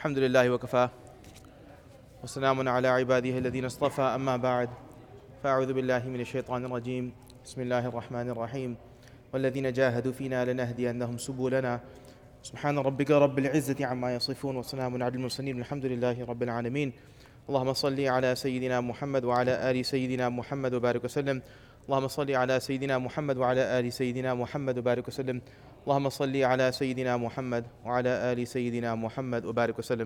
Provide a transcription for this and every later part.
الحمد لله وكفى وسلام على عباده الذين اصطفى أما بعد فأعوذ بالله من الشيطان الرجيم بسم الله الرحمن الرحيم والذين جاهدوا فينا لنهدينهم سبلنا سبحان ربك رب العزة عما يصفون وسلام على المرسلين الحمد لله رب العالمين اللهم صل على سيدنا محمد وعلى آل سيدنا محمد وبارك وسلم اللهم صل على سيدنا محمد وعلى آل سيدنا محمد وبارك وسلم اللهم صل على سيدنا محمد وعلى آل سيدنا محمد وبارك وسلم.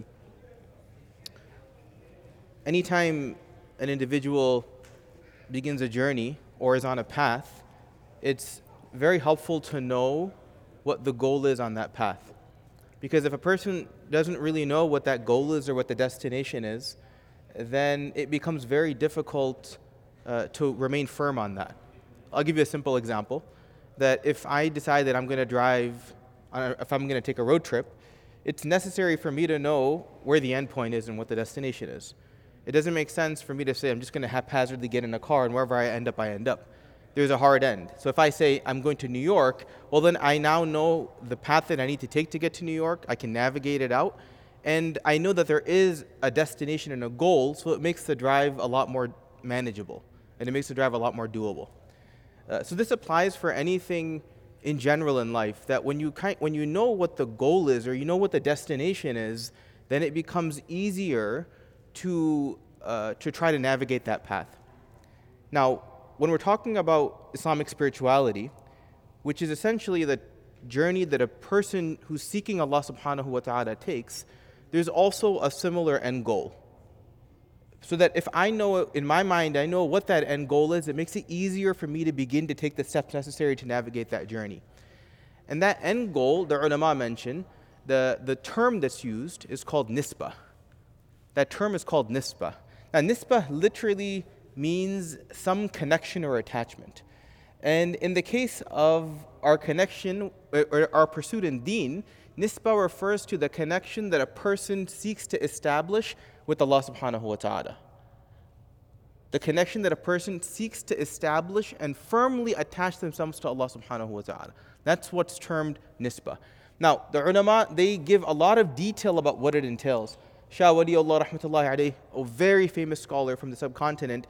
Anytime an individual begins a journey or is on a path, it's very helpful to know what the goal is on that path. Because if a person doesn't really know what that goal is or what the destination is, then it becomes very difficult to remain firm on that. I'll give you a simple example, that if I decide that I'm going to if I'm going to take a road trip, it's necessary for me to know where the end point is and what the destination is. It doesn't make sense for me to say I'm just going to haphazardly get in a car and wherever I end up, I end up. There's a hard end. So if I say I'm going to New York, well then I now know the path that I need to take to get to New York. I can navigate it out. And I know that there is a destination and a goal, so it makes the drive a lot more manageable. And it makes the drive a lot more doable. So this applies for anything in general in life, that when you know what the goal is or you know what the destination is, then it becomes easier to try to navigate that path. Now, when we're talking about Islamic spirituality, which is essentially the journey that a person who's seeking Allah subhanahu wa ta'ala takes, there's also a similar end goal. So that if I know, in my mind, I know what that end goal is, it makes it easier for me to begin to take the steps necessary to navigate that journey. And that end goal, the ulama mention, the term that's used is called nisbah. That term is called nisbah. Now, nisbah literally means some connection or attachment. And in the case of our connection or our pursuit in deen, nisbah refers to the connection that a person seeks to establish with Allah subhanahu wa ta'ala. The connection that a person seeks to establish and firmly attach themselves to Allah subhanahu wa ta'ala. That's what's termed nisbah. Now, the ulama, they give a lot of detail about what it entails. Shah Waliullah rahmatullahi alayhi, a very famous scholar from the subcontinent,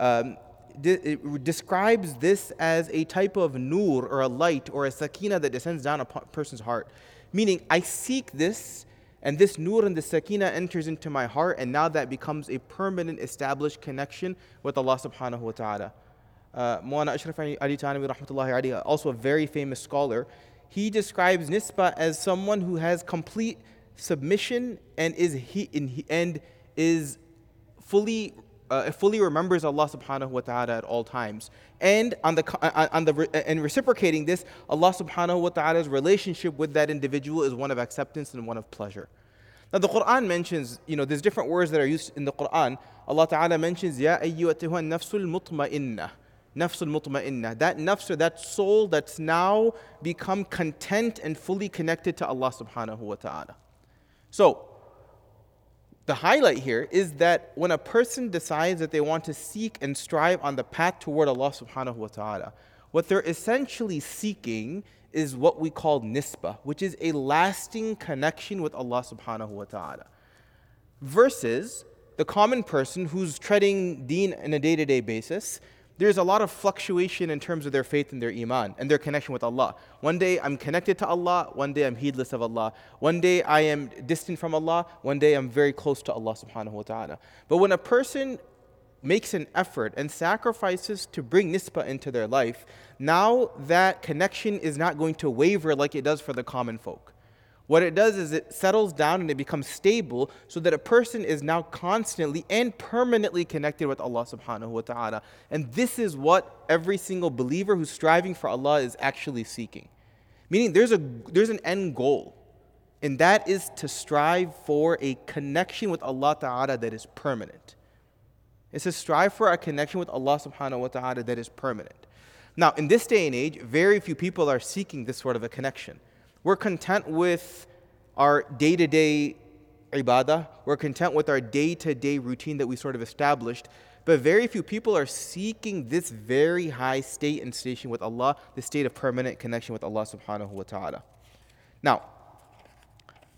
describes this as a type of nur or a light or a sakina that descends down upon a person's heart. Meaning, I seek this, and this nur and the sakina enters into my heart, and now that becomes a permanent, established connection with Allah subhanahu wa ta'ala. Maulana Ashraf Ali Thanwi rahmatullahi alayhi, also a very famous scholar, he describes nisbah as someone who has complete submission and is fully remembers Allah subhanahu wa ta'ala at all times. And and reciprocating this, Allah subhanahu wa ta'ala's relationship with that individual is one of acceptance and one of pleasure. Now the Quran mentions, there's different words that are used in the Quran. Allah ta'ala mentions, Ya ayyuhatuha nafsul mutma'innah. Nafsul mutma'innah. That nafs, or that soul that's now become content and fully connected to Allah subhanahu wa ta'ala. So, the highlight here is that when a person decides that they want to seek and strive on the path toward Allah subhanahu wa ta'ala, what they're essentially seeking is what we call nisbah, which is a lasting connection with Allah subhanahu wa ta'ala. Versus the common person who's treading deen on a day-to-day basis, there's a lot of fluctuation in terms of their faith and their iman and their connection with Allah. One day I'm connected to Allah, one day I'm heedless of Allah. One day I am distant from Allah, one day I'm very close to Allah subhanahu wa ta'ala. But when a person makes an effort and sacrifices to bring nisbah into their life, now that connection is not going to waver like it does for the common folk. What it does is it settles down and it becomes stable, so that a person is now constantly and permanently connected with Allah subhanahu wa ta'ala. And this is what every single believer who's striving for Allah is actually seeking. Meaning there's an end goal, and that is to strive for a connection with Allah ta'ala that is permanent. It's to strive for a connection with Allah subhanahu wa ta'ala that is permanent. Now, in this day and age, very few people are seeking this sort of a connection. We're content with our day-to-day ibadah. We're content with our day-to-day routine that we sort of established. But very few people are seeking this very high state and station with Allah, the state of permanent connection with Allah subhanahu wa ta'ala. Now,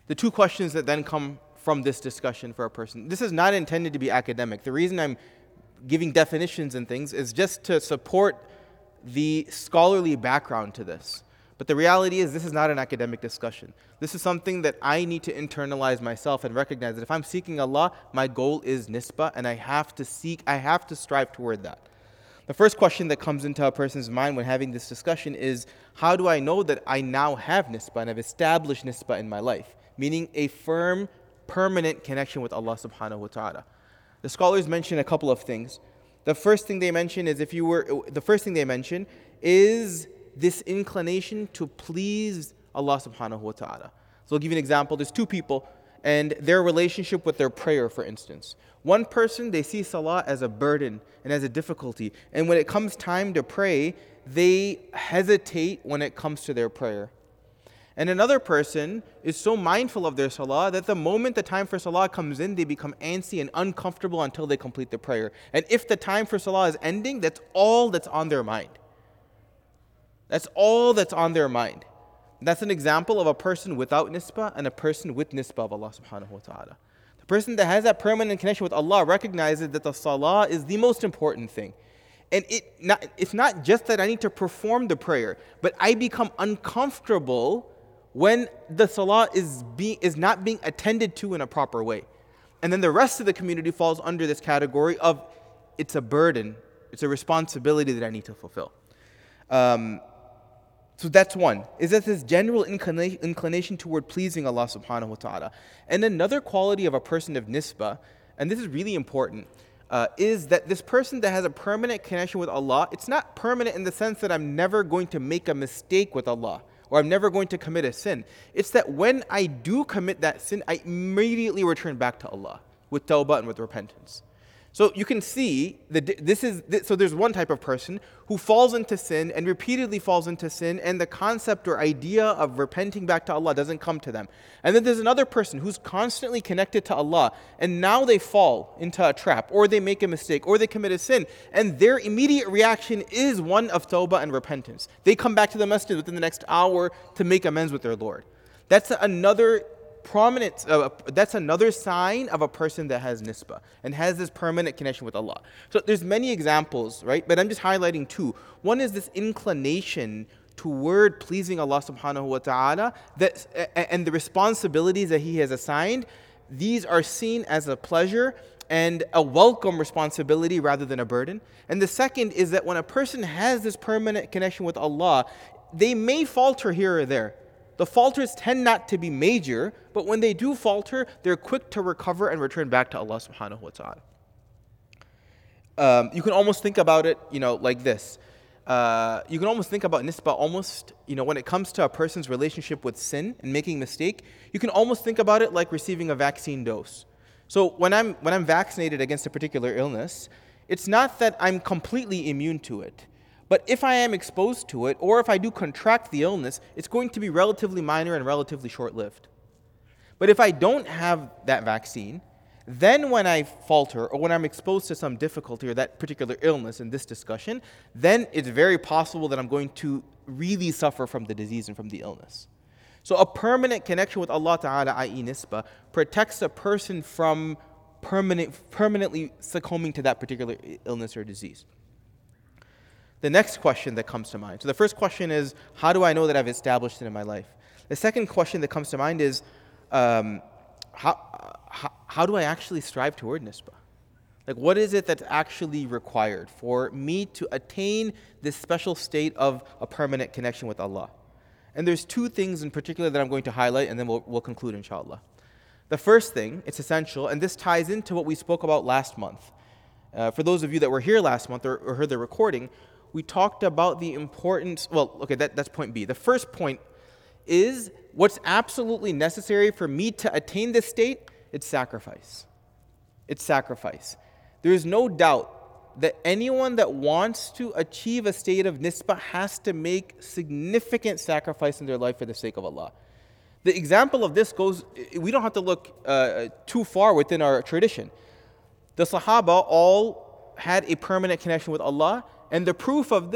The two questions that then come from this discussion for a person. This is not intended to be academic. The reason I'm giving definitions and things is just to support the scholarly background to this. But the reality is this is not an academic discussion. This is something that I need to internalize myself and recognize that if I'm seeking Allah, my goal is nisbah, and I have to strive toward that. The first question that comes into a person's mind when having this discussion is, how do I know that I now have nisbah and I've established nisbah in my life? Meaning a firm, permanent connection with Allah subhanahu wa ta'ala. The scholars mention a couple of things. The first thing they mention is this inclination to please Allah subhanahu wa ta'ala. So I'll give you an example. There's two people and their relationship with their prayer, for instance. One person, they see salah as a burden and as a difficulty. And when it comes time to pray, they hesitate when it comes to their prayer. And another person is so mindful of their salah that the moment the time for salah comes in, they become antsy and uncomfortable until they complete the prayer. And if the time for salah is ending, that's all that's on their mind. That's all that's on their mind. That's an example of a person without nisbah and a person with nisbah of Allah subhanahu wa ta'ala. The person that has that permanent connection with Allah recognizes that the salah is the most important thing. And it's not just that I need to perform the prayer, but I become uncomfortable when the salah is not being attended to in a proper way. And then the rest of the community falls under this category of it's a burden, it's a responsibility that I need to fulfill. So that's one, is that this general inclination toward pleasing Allah subhanahu wa ta'ala. And another quality of a person of nisbah, and this is really important, is that this person that has a permanent connection with Allah, it's not permanent in the sense that I'm never going to make a mistake with Allah, or I'm never going to commit a sin. It's that when I do commit that sin, I immediately return back to Allah with tawbah and with repentance. So you can see that so there's one type of person who falls into sin and repeatedly falls into sin, and the concept or idea of repenting back to Allah doesn't come to them. And then there's another person who's constantly connected to Allah, and now they fall into a trap, or they make a mistake, or they commit a sin, and their immediate reaction is one of tawbah and repentance. They come back to the masjid within the next hour to make amends with their Lord. That's another sign of a person that has nisbah and has this permanent connection with Allah. So there's many examples, right? But I'm just highlighting two. One is this inclination toward pleasing Allah subhanahu wa ta'ala and the responsibilities that He has assigned. These are seen as a pleasure and a welcome responsibility rather than a burden. And the second is that when a person has this permanent connection with Allah, they may falter here or there. The falters tend not to be major, but when they do falter, they're quick to recover and return back to Allah subhanahu wa ta'ala. You can almost think about it, like this. You can almost think about nisbah when it comes to a person's relationship with sin and making a mistake, you can almost think about it like receiving a vaccine dose. So when I'm vaccinated against a particular illness, it's not that I'm completely immune to it. But if I am exposed to it, or if I do contract the illness, it's going to be relatively minor and relatively short-lived. But if I don't have that vaccine, then when I falter, or when I'm exposed to some difficulty or that particular illness in this discussion, then it's very possible that I'm going to really suffer from the disease and from the illness. So a permanent connection with Allah Ta'ala, i.e. nisbah, protects a person from permanently succumbing to that particular illness or disease. The next question that comes to mind. So the first question is, how do I know that I've established it in my life? The second question that comes to mind is, how do I actually strive toward nisbah? Like, what is it that's actually required for me to attain this special state of a permanent connection with Allah? And there's two things in particular that I'm going to highlight, and then we'll conclude, inshallah. The first thing, it's essential, and this ties into what we spoke about last month. For those of you that were here last month or heard the recording, we talked about the importance, that's point B. The first point is what's absolutely necessary for me to attain this state, it's sacrifice. It's sacrifice. There is no doubt that anyone that wants to achieve a state of nisbah has to make significant sacrifice in their life for the sake of Allah. The example of this goes, we don't have to look too far within our tradition. The Sahaba all had a permanent connection with Allah, and the proof of this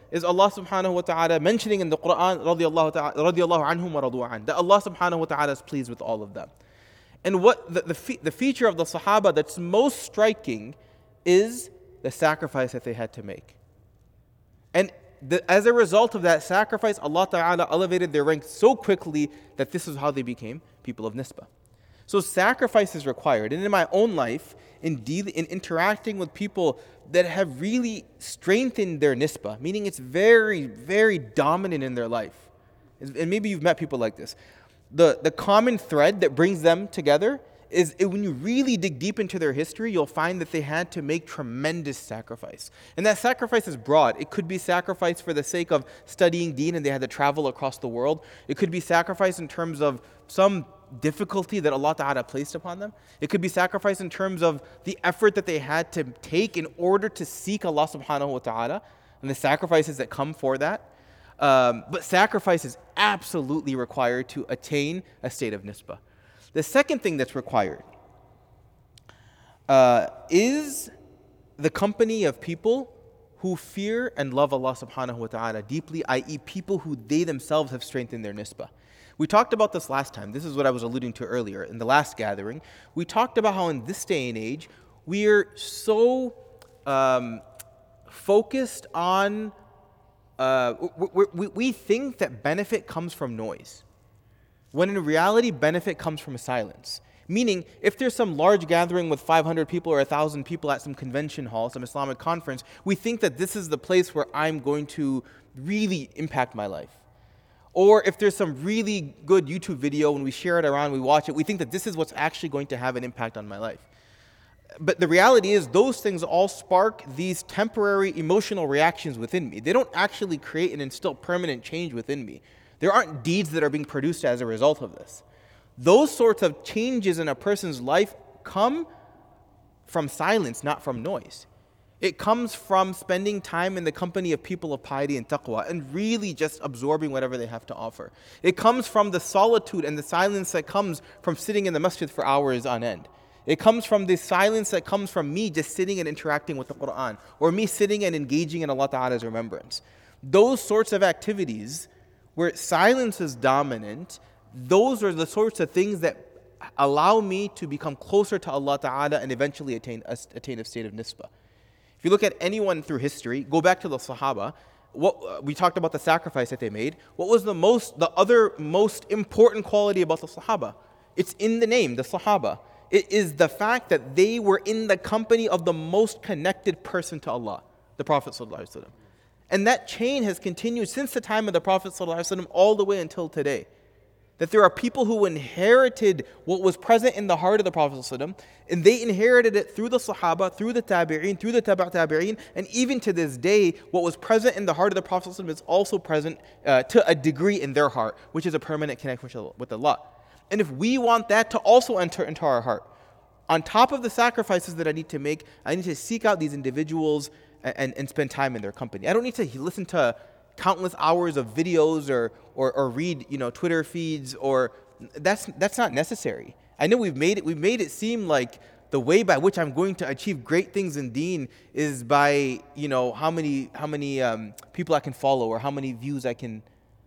is Allah subhanahu wa ta'ala mentioning in the Quran, radiyallahu anhum wa radu an, that Allah subhanahu wa ta'ala is pleased with all of them. And what the feature of the Sahaba that's most striking is the sacrifice that they had to make. And as a result of that sacrifice, Allah Ta'ala elevated their rank so quickly that this is how they became people of Nisbah. So sacrifice is required. And in my own life, in interacting with people that have really strengthened their Nisbah, meaning it's very, very dominant in their life. And maybe you've met people like this. The common thread that brings them together is when you really dig deep into their history, you'll find that they had to make tremendous sacrifice. And that sacrifice is broad. It could be sacrifice for the sake of studying deen and they had to travel across the world. It could be sacrifice in terms of some difficulty that Allah Ta'ala placed upon them. It could be sacrifice in terms of the effort that they had to take in order to seek Allah Subhanahu wa Ta'ala and the sacrifices that come for that. But sacrifice is absolutely required to attain a state of nisbah. The second thing that's required is the company of people who fear and love Allah subhanahu wa ta'ala deeply, i.e. people who they themselves have strengthened their nisbah. We talked about this last time. This is what I was alluding to earlier in the last gathering. We talked about how in this day and age, we're so focused on, we think that benefit comes from noise, when in reality, benefit comes from silence. Meaning, if there's some large gathering with 500 people or 1,000 people at some convention hall, some Islamic conference, we think that this is the place where I'm going to really impact my life. Or if there's some really good YouTube video and we share it around, we watch it, we think that this is what's actually going to have an impact on my life. But the reality is those things all spark these temporary emotional reactions within me. They don't actually create and instill permanent change within me. There aren't deeds that are being produced as a result of this. Those sorts of changes in a person's life come from silence, not from noise. It comes from spending time in the company of people of piety and taqwa and really just absorbing whatever they have to offer. It comes from the solitude and the silence that comes from sitting in the masjid for hours on end. It comes from the silence that comes from me just sitting and interacting with the Quran, or me sitting and engaging in Allah Ta'ala's remembrance. Those sorts of activities where silence is dominant, those are the sorts of things that allow me to become closer to Allah Ta'ala and eventually attain a state of nisbah. If you look at anyone through history, go back to the Sahaba, we talked about the sacrifice that they made. What was the other most important quality about the Sahaba? It's in the name, the Sahaba. It is the fact that they were in the company of the most connected person to Allah, the Prophet ﷺ. And that chain has continued since the time of the Prophet ﷺ all the way until today. That there are people who inherited what was present in the heart of the Prophet ﷺ, and they inherited it through the Sahaba, through the Tabi'een, through the Tabi' Tabi'een, and even to this day, what was present in the heart of the Prophet ﷺ is also present to a degree in their heart, which is a permanent connection with Allah. And if we want that to also enter into our heart, on top of the sacrifices that I need to make, I need to seek out these individuals and spend time in their company. I don't need to listen to countless hours of videos or read Twitter feeds, or that's not necessary. I know we've made it seem like the way by which I'm going to achieve great things in deen is by how many people I can follow, or how many views I can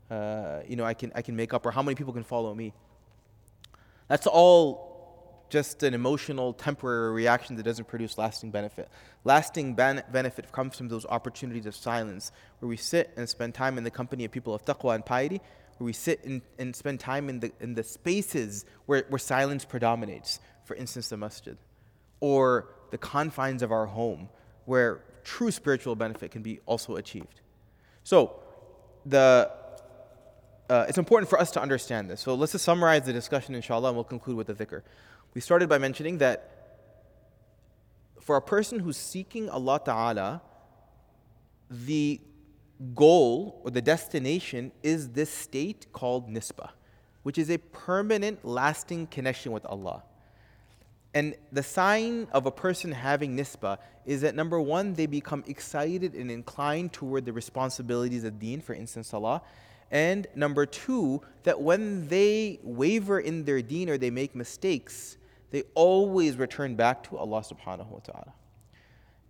make up, or how many people can follow me. That's all just an emotional, temporary reaction that doesn't produce lasting benefit. Lasting benefit comes from those opportunities of silence, where we sit and spend time in the company of people of taqwa and piety, where we sit and spend time in the spaces where silence predominates, for instance, the masjid, or the confines of our home, where true spiritual benefit can be also achieved. So, it's important for us to understand this. So let's just summarize the discussion, inshallah, and we'll conclude with the dhikr. We started by mentioning that for a person who's seeking Allah Ta'ala, the goal or the destination is this state called nisbah, which is a permanent, lasting connection with Allah. And the sign of a person having nisbah is that, number one, they become excited and inclined toward the responsibilities of deen, for instance, salah. And number two, that when they waver in their deen or they make mistakes, they always return back to Allah subhanahu wa ta'ala.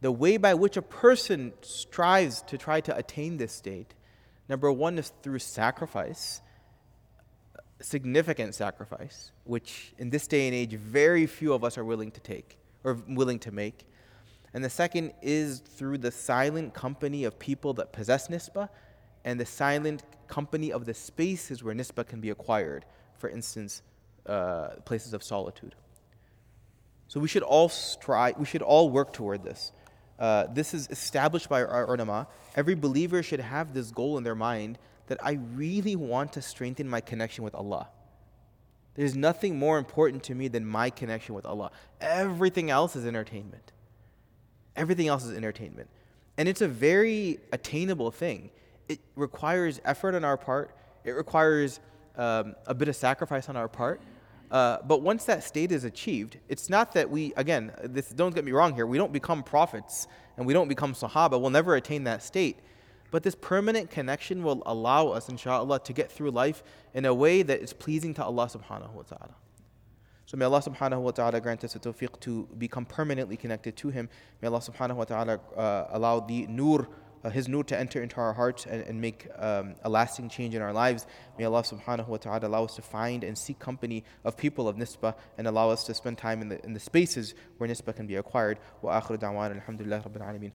the way by which a person strives to try to attain this state, number one is through sacrifice, significant sacrifice, which in this day and age, very few of us are willing to take or willing to make. And the second is through the silent company of people that possess nisbah and the silent company of the spaces where nisbah can be acquired. For instance, places of solitude. So we should all strive, we should all work toward this. This is established by our ulama. Every believer should have this goal in their mind that I really want to strengthen my connection with Allah. There's nothing more important to me than my connection with Allah. Everything else is entertainment. Everything else is entertainment. And it's a very attainable thing. It requires effort on our part. It requires a bit of sacrifice on our part. But once that state is achieved, it's not that we, again, don't get me wrong here, we don't become prophets and we don't become Sahaba. We'll never attain that state. But this permanent connection will allow us, inshallah, to get through life in a way that is pleasing to Allah subhanahu wa ta'ala. So may Allah subhanahu wa ta'ala grant us the tawfiq to become permanently connected to Him. May Allah subhanahu wa ta'ala allow the nur, His nur to enter into our hearts and make a lasting change in our lives. May Allah subhanahu wa ta'ala allow us to find and seek company of people of nisbah and allow us to spend time in the spaces where nisbah can be acquired. Wa akhiru da'wana alhamdulillahi rabbil alameen.